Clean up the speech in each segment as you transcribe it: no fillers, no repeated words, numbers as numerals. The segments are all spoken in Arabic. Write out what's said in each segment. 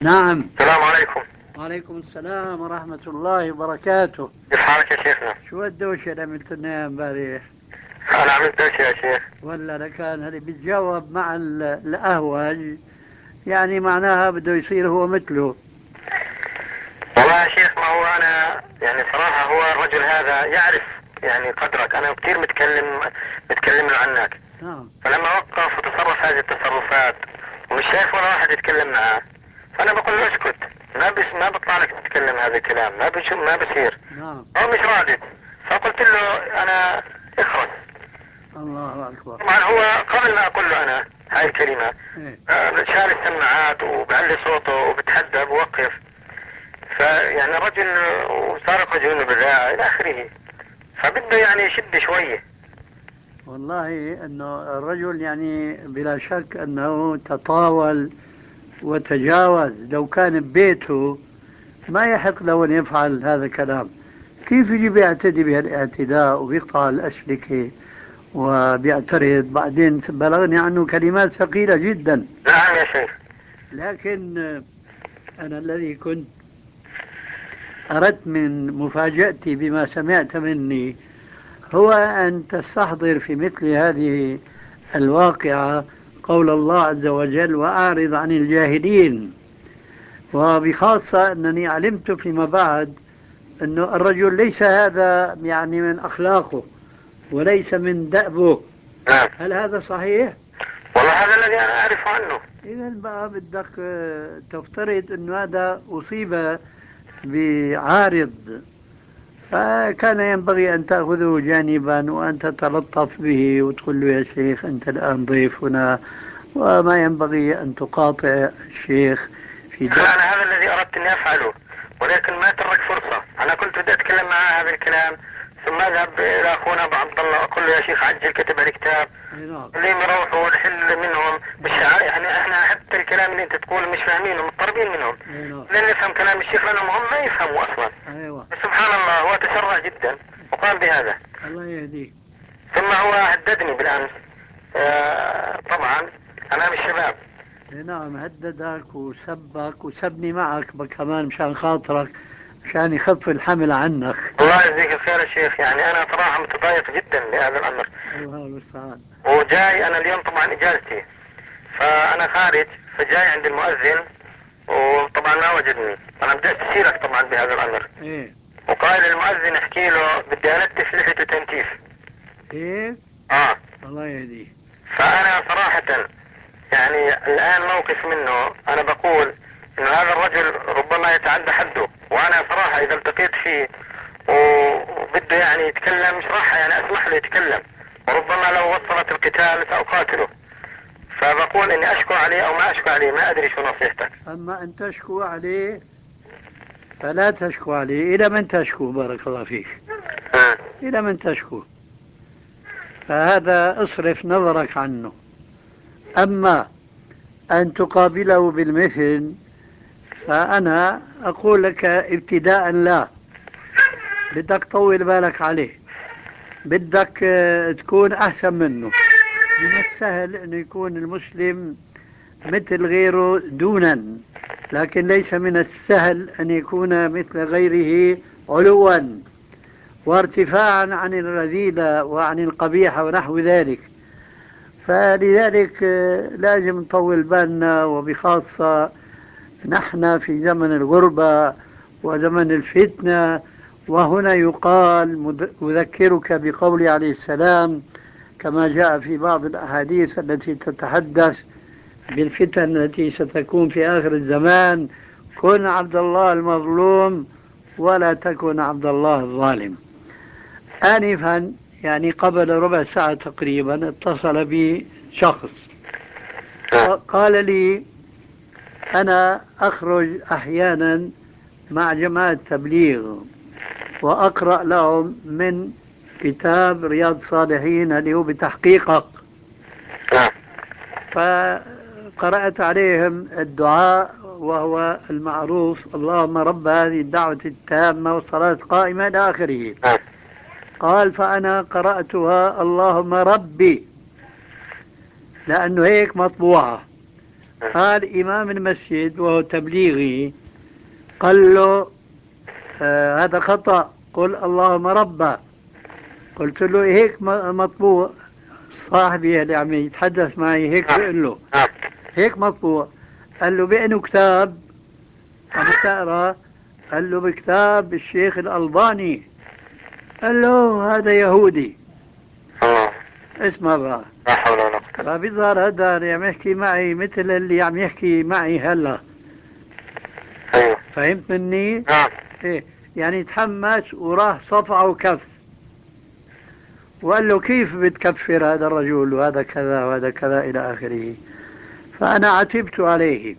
نعم. السلام عليكم. وعليكم السلام ورحمة الله وبركاته. كيف حالك يا شيخنا؟ شو الدوشة اللي عملت لنا إياها امبارح؟ أنا عملت دوشة يا شيخ. ولا لكان هذه بيتجاوب مع الأهوج، يعني معناها بده يصير هو مثله. والله يا شيخ، ما هو أنا يعني صراحة هو الرجل هذا يعرف يعني قدرك. أنا كثير متكلم له عنك. نعم. فلما وقف وتصرف هذه التصرفات ومش شايف ولا واحد يتكلم معاه، فأنا بقول له اسكت. ما بطلع لك تتكلم هذا الكلام، ما بصير. نعم. هو مش راضي. فقلت له أنا اخرس. الله أكبر. طبعا هو قبل ما أقول له أنا هاي الكلمة إيه. شال السماعات وبعلي صوته وبتحدى بوقف. فيعني الرجل وسارق جنون بالراء إلى آخره. فبده يعني يشد شوية. والله أنه الرجل يعني بلا شك أنه تطاول وتجاوز. لو كان ببيته ما يحق له أن يفعل هذا الكلام. كيف يجي بيعتدي بهالاعتداء وبيقطع الأسلكة وبيعترض؟ بعدين بلغني عنه كلمات ثقيلة جدا. نعم يا شيخ. لكن أنا الذي كنت أردت من مفاجأتي بما سمعت مني هو أن تستحضر في مثل هذه الواقعة قول الله عز وجل: وأعرض عن الجاهلين. وبخاصة أنني علمت فيما بعد أن الرجل ليس هذا يعني من أخلاقه وليس من دأبه. نعم. هل هذا صحيح؟ والله هذا الذي أنا أعرف عنه. إذا بقى بدك تفترض أنه هذا أصيب بعارض، فكان ينبغي أن تأخذه جانبا وأن تتلطف به وتقول له: يا شيخ أنت الآن ضيفنا، وما ينبغي أن تقاطع الشيخ في لا، أنا هذا الذي أردت أن أفعله، ولكن ما ترك فرصة. أنا كنت بدي أتكلم معه هذا الكلام، ثم أذهب إلى أخونا أبو عبد الله أقول له: يا شيخ عجل، كتب على كتاب نعم. اللي يروحوا ونحل منهم. مش يعني احنا حتى الكلام اللي انت تقول مش فاهمينه، مضطربين منهم. نعم. لن نفهم كلام الشيخ لانهم هم ما يفهموا اصلا. أيوة. سبحان الله، هو تسرع جدا وقال بهذا. الله يهديك. ثم هو هددني بالامس طبعا امام الشباب. نعم، هددك وسبك وسبني معك كمان مشان خاطرك، مشان يخف الحمل عنك. الله يجزيك الخير يا شيخ. يعني انا صراحة متضايق جدا لهذا الامر. الله المستعان. وجاي انا اليوم طبعا اجازتي، فانا خارج، فجاي عند المؤذن وطبعا ما وجدني. انا بدأت اسيرك طبعا بهذا الامر. ايه. وقال المؤذن احكي له بدي انتف لحيته تنتيف. ايه. اه. الله يهديك. فانا صراحة يعني الان موقف منه، انا بقول انه هذا الرجل ربما يتعدى حده، وانا صراحة اذا التقيت فيه وبده يعني يتكلم مش راح يعني اسمح له يتكلم، وربما لو وصلت القتال ساقاتله. فبقول اني اشكو عليه او ما اشكو عليه، ما ادري شو نصيحتك. أما أن تشكو عليه فلا تشكو عليه. إلى من تشكو؟ بارك الله فيك. آه. إلى من تشكو؟ فهذا اصرف نظرك عنه. أما أن تقابله بالمثل فأنا أقول لك ابتداء: لا، بدك طول بالك عليه، بدك تكون أحسن منه. من السهل أن يكون المسلم مثل غيره دونا، لكن ليس من السهل أن يكون مثل غيره علوا وارتفاعا عن الرذيلة وعن القبيحة ونحو ذلك. فلذلك لازم نطول بالنا، وبخاصة نحن في زمن الغربة وزمن الفتنة. وهنا يقال: أذكرك بقول عليه السلام كما جاء في بعض الأحاديث التي تتحدث بالفتن التي ستكون في آخر الزمان: كن عبد الله المظلوم ولا تكن عبد الله الظالم. آنفا، يعني قبل ربع ساعة تقريبا، اتصل بي شخص وقال لي: أنا أخرج أحيانا مع جماعة تبليغ وأقرأ لهم من كتاب رياض الصالحين اللي هو بتحقيقك. نعم. فقرأت عليهم الدعاء وهو المعروف: اللهم رب هذه الدعوة التامة والصلاة القائمة إلى آخره. نعم. قال: فأنا قرأتها اللهم ربي، لأنه هيك مطبوعة. قال إمام المسجد وهو تبليغي قال له هذا خطأ، قل اللهم ربه. قلت له هيك مطبوع. صاحبي اللي عم يتحدث معي هيك بقول له هيك مطبوع. قال له بأنه كتاب عم تقرأ؟ قال له بكتاب الشيخ الألباني. قال له هذا يهودي. اسمع بقى. لا حول ولا قوة. فبيظهر هذا اللي عم يحكي معي مثل اللي عم يحكي معي هلا. ايوه فهمت مني؟ نعم. ايه، يعني تحمس وراح صفعه وكف وقال له كيف بتكفر هذا الرجل وهذا كذا وهذا كذا إلى آخره. فأنا عتبت عليه،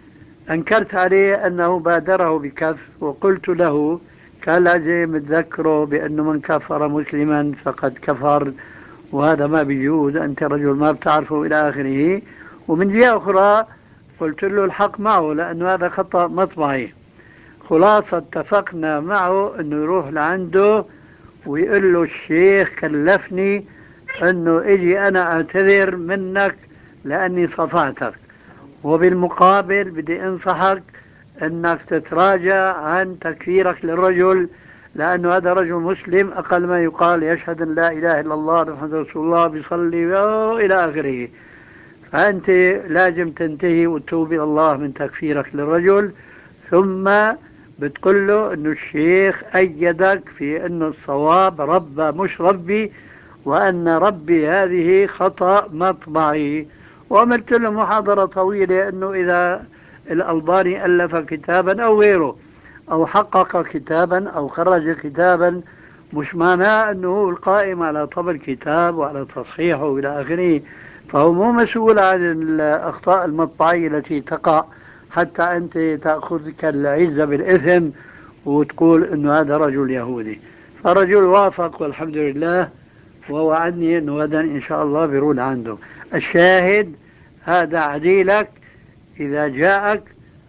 أنكرت عليه أنه بادره بكف، وقلت له كان لازم تذكره بأنه من كفر مسلما فقد كفر، وهذا ما بيجوز، أنت رجل ما بتعرفه إلى آخره. ومن جهة أخرى قلت له الحق معه لأنه هذا خطأ مطبعي. خلاصة اتفقنا معه أنه يروح لعنده ويقول له الشيخ كلفني أنه إجي أنا أعتذر منك لأني صفعتك، وبالمقابل بدي أنصحك أنك تتراجع عن تكفيرك للرجل، لأنه هذا رجل مسلم أقل ما يقال يشهد أن لا إله إلا الله محمد رسول الله بيصلي إلى آخره. فأنت لازم تنتهي وتتوب إلى الله من تكفيرك للرجل، ثم بتقول له أنه الشيخ أيدك في أنه الصواب ربه مش ربي، وأن ربي هذه خطأ مطبعي. وعملت له محاضرة طويلة أنه إذا الألباني ألف كتابا أو غيره أو حقق كتابا أو خرج كتابا مش معناه أنه هو القائم على طبع الكتاب وعلى تصحيحه وإلى آخره، فهو مو مسؤول عن الأخطاء المطبعية التي تقع حتى أنت تأخذك العزة بالإثم وتقول أنه هذا رجل يهودي. فرجل وافق والحمد لله، ووعدني أنه غدا إن شاء الله بيرود عنده. الشاهد هذا عديلك إذا جاءك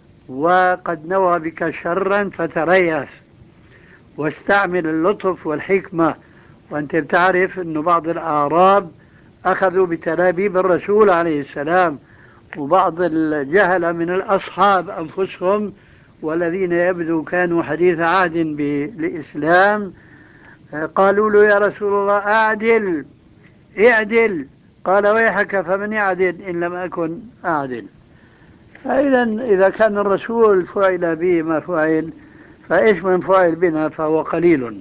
وقد نوى بك شرا فتريث واستعمل اللطف والحكمة. وأنت بتعرف أنه بعض الأعراب أخذوا بتلابيب الرسول عليه السلام، وبعض الجهل من الأصحاب أنفسهم والذين يبدو كانوا حديث عهد بالإسلام قالوا له يا رسول الله أعدل اعدل. قال ويحك فمن يعدل إن لم أكن أعدل. فإذا إذا كان الرسول فعل به ما فعل، فإيش من فعل بنا فهو قليل.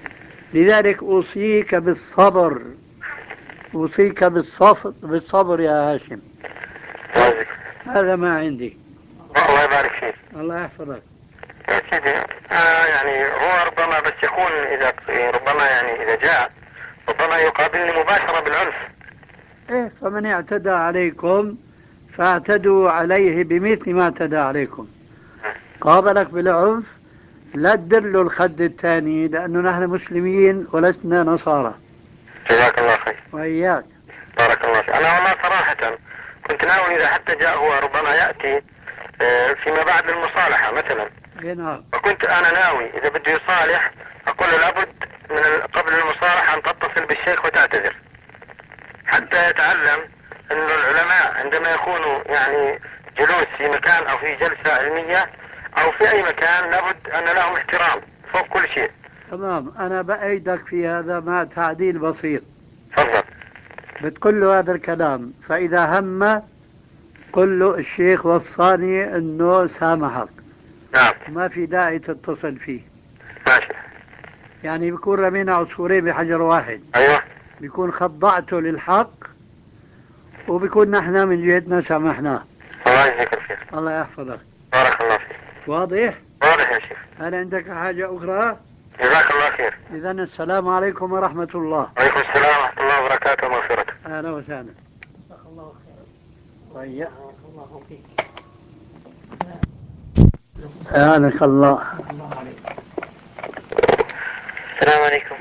لذلك أوصيك بالصبر، أوصيك بالصبر يا هاشم. هذا ما عندي. الله يبارك فيك. الله يحفظك. يا سيدي يعني هو ربما بس يكون إذا ربما يعني إذا جاء ربما يقابلني مباشرة بالعنف. إيه، فمن اعتدى عليكم فاعتدوا عليه بمثل ما اعتدى عليكم. قابلك بالعنف لا تدلوا الخد الثاني، لأنه نحن مسلمين ولسنا نصارى. جزاك الله خير. وإياك. بارك الله فيك. أنا والله صراحة كنت ناوي إذا حتى جاء هو ربما يأتي فيما بعد المصالحة مثلا، نعم. وكنت أنا ناوي إذا بده يصالح أقول له لابد من قبل المصالحة أن تتصل بالشيخ وتعتذر حتى يتعلم أن العلماء عندما يكونوا يعني جلوس في مكان أو في جلسة علمية أو في أي مكان لابد أن لهم احترام فوق كل شيء. تمام، أنا بأيدك في هذا مع تعديل بسيط. تفضل. بتقول له هذا الكلام، فإذا هم قل له الشيخ وصاني أنه سامحك، نعم. ما في داعي تتصل فيه. ماشي. يعني بيكون رمينا عصفورين بحجر واحد. أيوه. بيكون خضعته للحق، وبيكون نحن من جهتنا سامحناه. الله يجزيك الخير. الله يحفظك. بارك الله فيك. واضح؟ واضح يا شيخ. هل عندك حاجة أخرى؟ جزاك الله خير. إذا السلام عليكم ورحمة الله. وعليكم السلام ورحمة الله وبركاته ومغفرته. أهلا وسهلا. جزاك الله خيرا. طيب. الله فيك. أهلك الله. السلام عليكم.